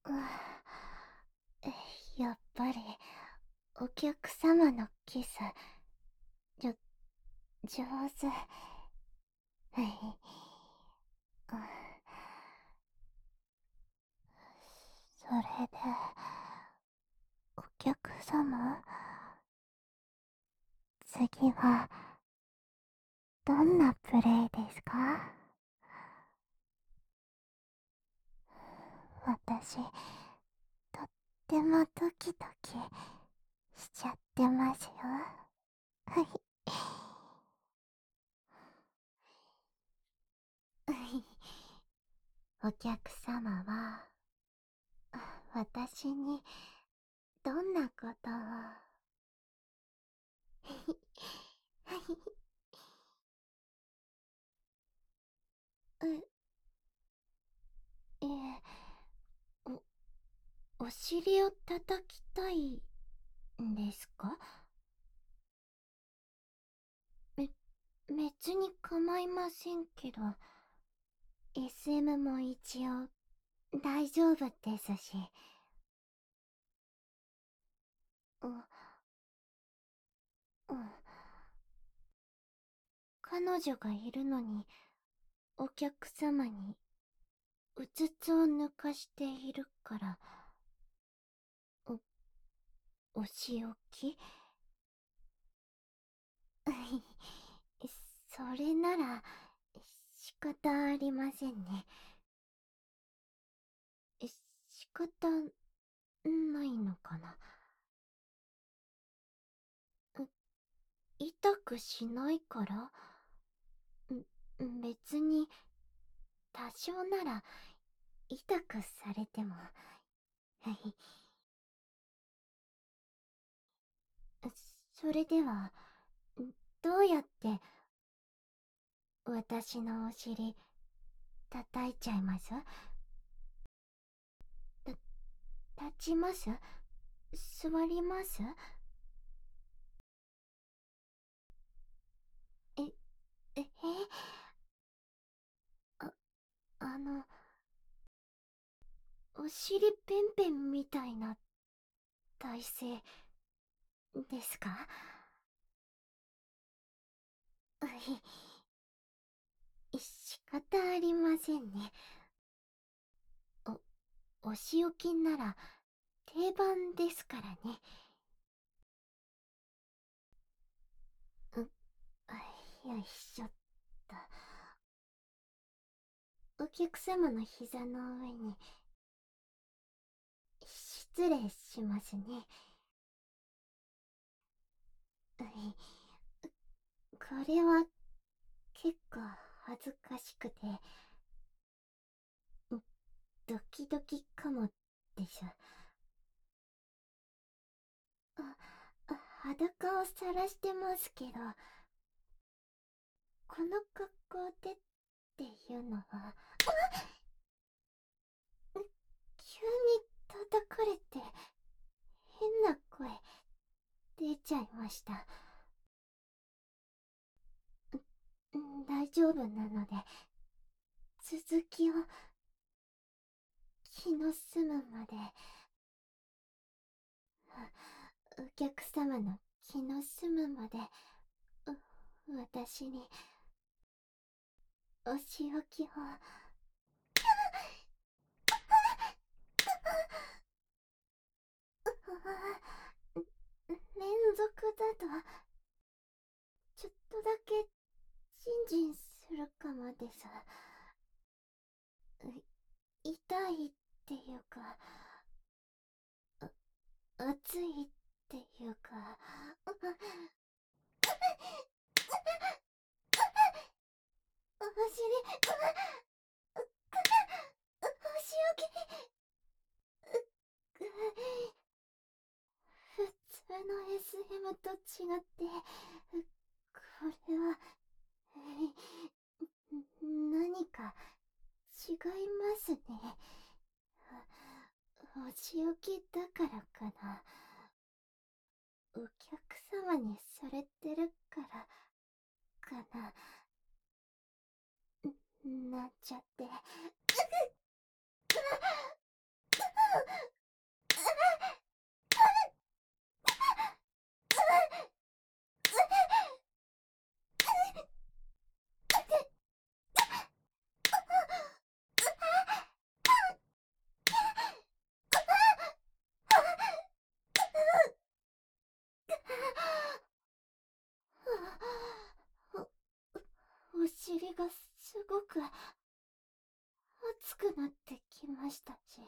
やっぱりお客様のキスじょ上手。はい。それでお客様、次はどんなプレイですか？私、とってもドキドキしちゃってますよ。はい。お客様は私にどんなことを？え、お尻を叩きたいんですか？別に構いませんけど、SM も一応大丈夫ですし。うん、うん。彼女がいるのにお客様にうつつを抜かしているから、お仕置き？それなら仕方ありませんね。仕方ないのかな。痛くしないから？別に多少なら痛くされても。はい。それではどうやって私のお尻叩いちゃいます？立ちます？座ります？え、あ、あの、お尻ペンペンみたいな体勢ですか？はい。仕方ありませんね。お仕置きなら定番ですからね。よいしょっと。お客様の膝の上に失礼しますね。はい。これは結構恥ずかしくてドキドキかもでしょ。裸を晒してますけど、この格好でっていうのは、急に叩かれて変な声出ちゃいました。大丈夫なので続きを気の済むまで。お客様の気の済むまで私にお仕置きを。連続だとちょっとだけジンジンするかもです。痛いっていうか、熱いっていうか、お尻、お仕置き。普通の SM と違って、これは、何か違いますね。お仕置きだからかな。お客様にされてるからかな。なんちゃって。 がすごく熱くなってきましたし、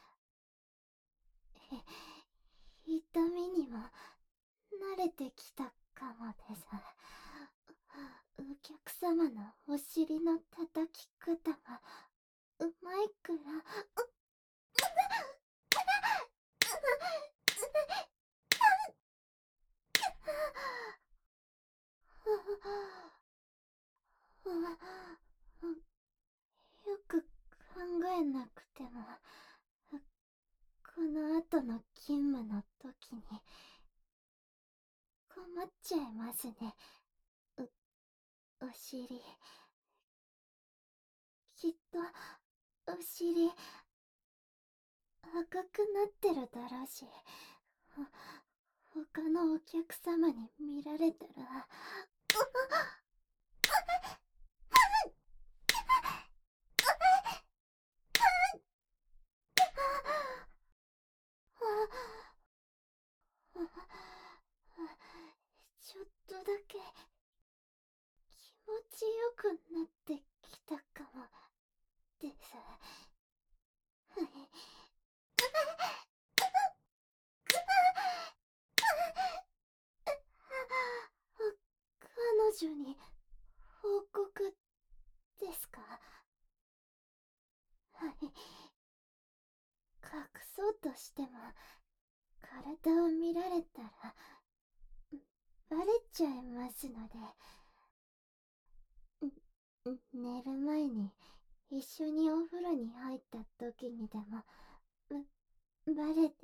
痛みにも慣れてきたかもです。お客様のお尻の叩き方がうまいから、よく考えなくても、この後の勤務の時に困っちゃいますね。お尻、きっとお尻赤くなってるだろうし、他のお客様に見られたら、ちょっとだけ気持ちよくなってきたかもです。はい。彼女に報告ですか？はい。隠そうとしても体を見られたらバレちゃいますので、寝る前に一緒にお風呂に入った時にでもバレて、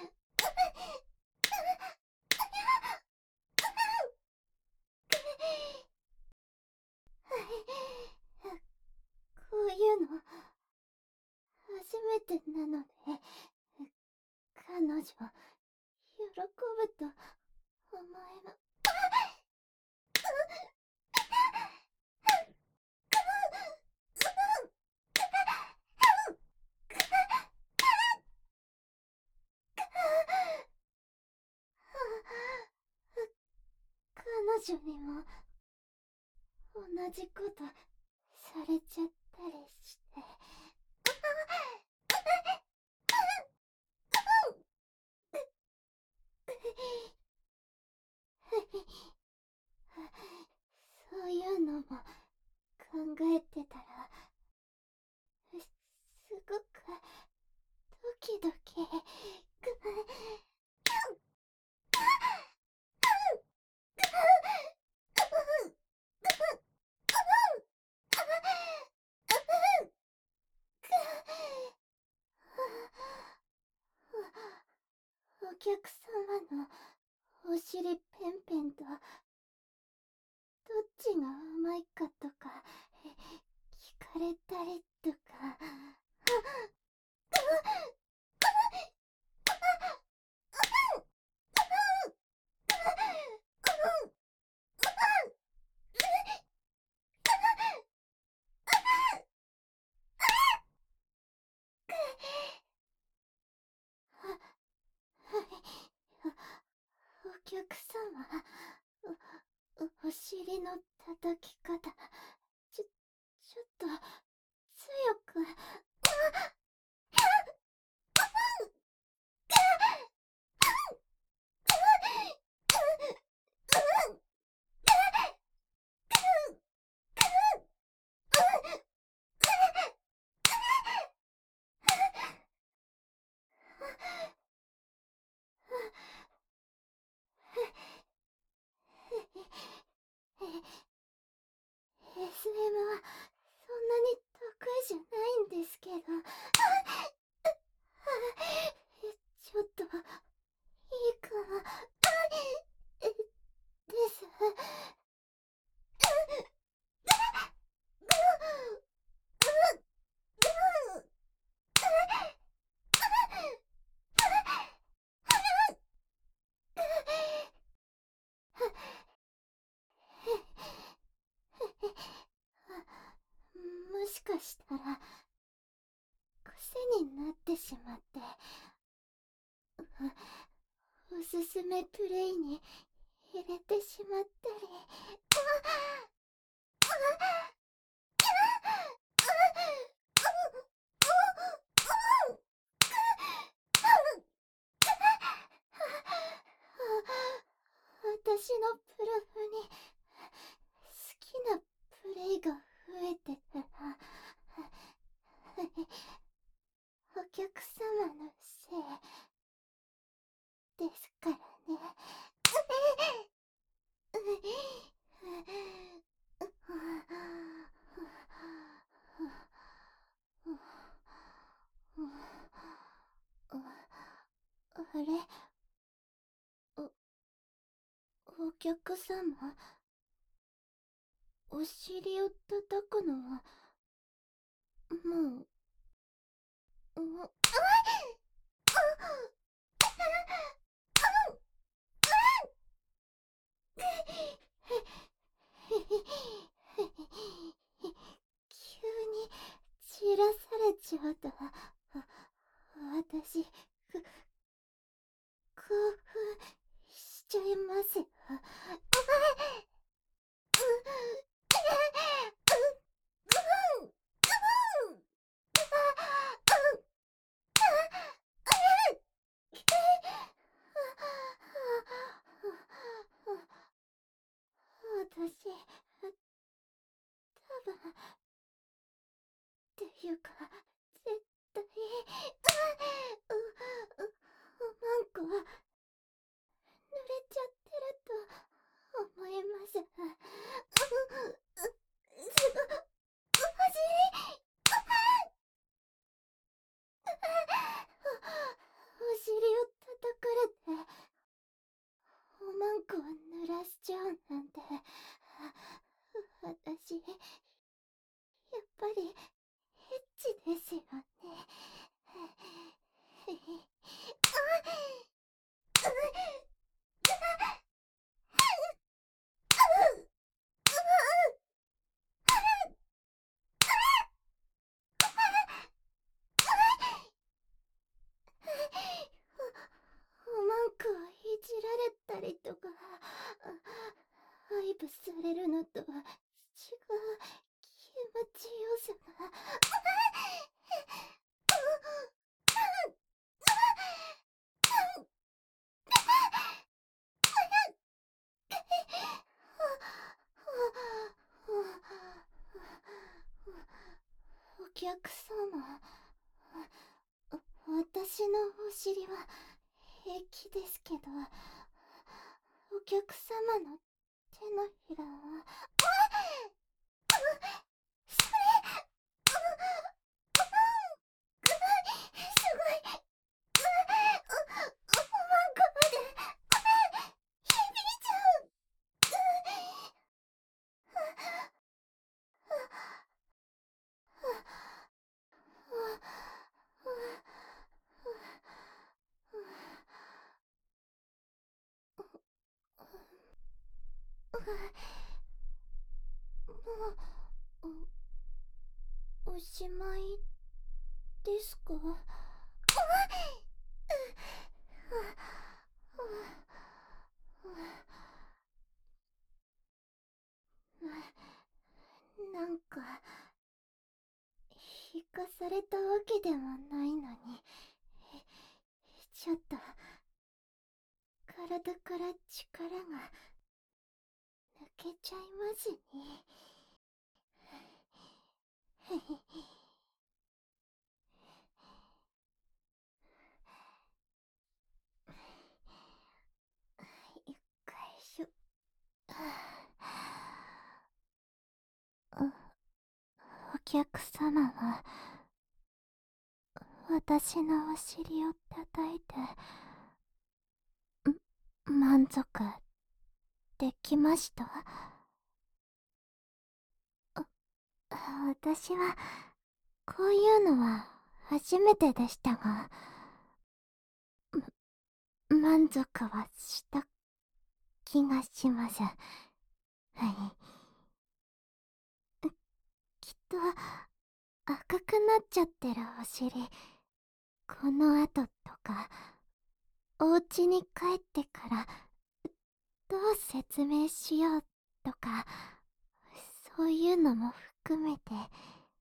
こういうの初めてなので、彼女喜ぶと思えば。彼女にも同じことされちゃったりして。そういうのも考えてたら、すごくドキドキ。お客様のお尻ペンペンとどっちがうまいかとか聞かれたりとか。お客様、お尻の叩き方、ちょっと強く。SM はそんなに得意じゃないんですけど、ちょっといいかもです。もしかしたら癖になってしまって、おすすめプレイに入れてしまったり。 私のプラフに好きなプレイが増えてたらお客様のせいですからね。あれ、お客様、お尻を叩くのはもう急に散らされちゃうと私興奮しちゃいますよ。私多分っていうか絶対マンコは濡れちゃってると思います。お尻お尻を叩かれておまんこを濡らしちゃうなんて私やっぱりエッチですよね。おまんこをいじられたりとか愛撫されるのとは違う気持ちよさがお客様、私のお尻は平気ですけど、お客様の手のひらはそれすごいおまんこまで響いちゃう。もうおしまいですか？なんか引かされたわけでもないのにちょっと体から力が抜けちゃいますね。よっこいしょ。お客様は私のお尻を叩いて満足できました？私はこういうのは初めてでしたが、満足はした気がします。はい。きっと赤くなっちゃってるお尻、この後とか、お家に帰ってからどう説明しようとか、そういうのも含めて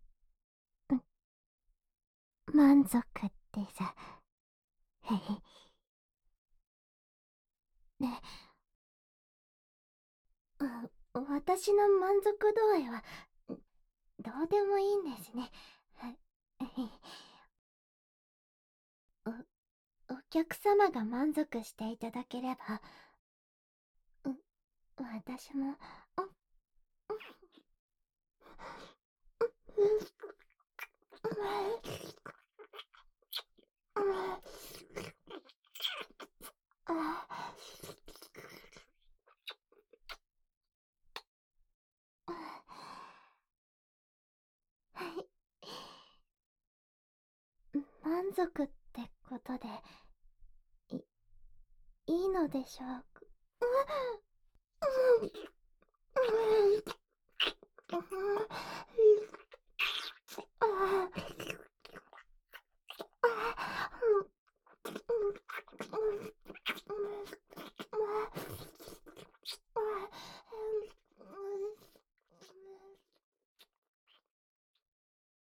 満足ってさ。へへ。ね、私の満足度合いは、どうでもいいんですね。お客様が満足していただければ、私も、はい。満足ってことで、いいのでしょう